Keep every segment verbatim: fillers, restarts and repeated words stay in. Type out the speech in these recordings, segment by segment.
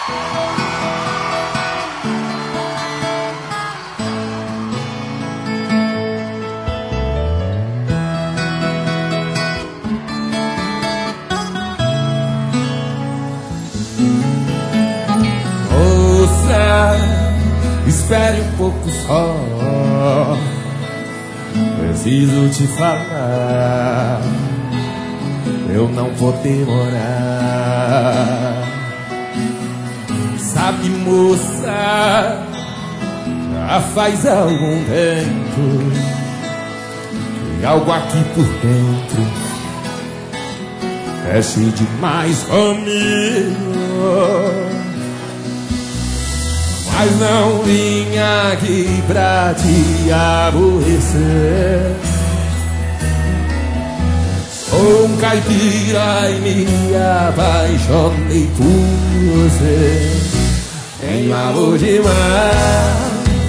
Espere um pouco só, preciso te falar, eu não vou demorar. Sabe, moça, já faz algum tempo que algo aqui por dentro mexe demais comigo. Mas não vim aqui pra te aborrecer. Sou um caipira e me apaixonei por você. Tenho amor demais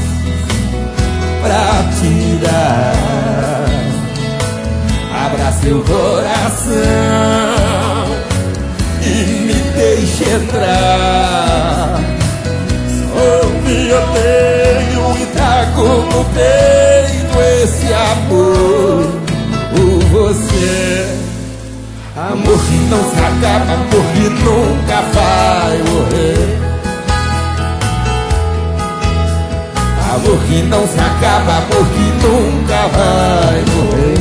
pra te dar. Abra seu coração e me deixe entrar. Eu me odeio e trago no peito esse amor por você. Amor que não se acaba, amor que nunca vai morrer. Amor que não se acaba, amor que nunca vai morrer.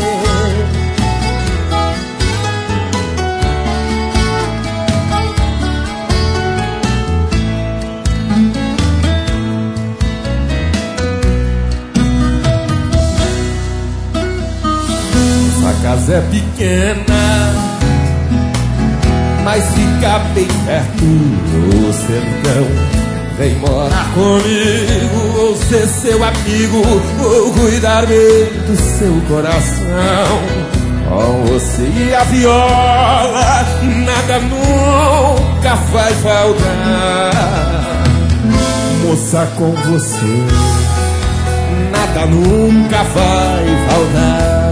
A casa é pequena, mas fica bem perto do sertão. Vem morar comigo, vou ser seu amigo, vou cuidar bem do seu coração. Com você e a viola, nada nunca vai faltar. Moça, com você, nada nunca vai faltar.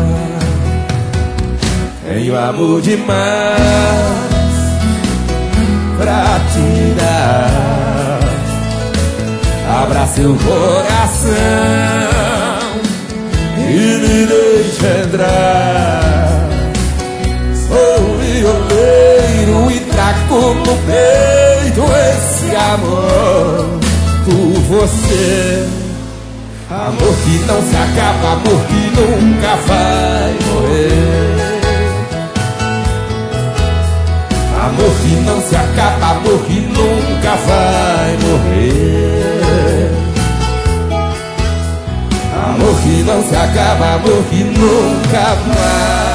Tenho amor demais pra te dar. Abra seu coração e me deixe entrar. Sou violeiro e trago no peito esse amor por você. Amor que não se acaba, amor que nunca vai morrer. Amor que não se acaba, amor que nunca vai morrer. Amor que não se acaba, amor que nunca vai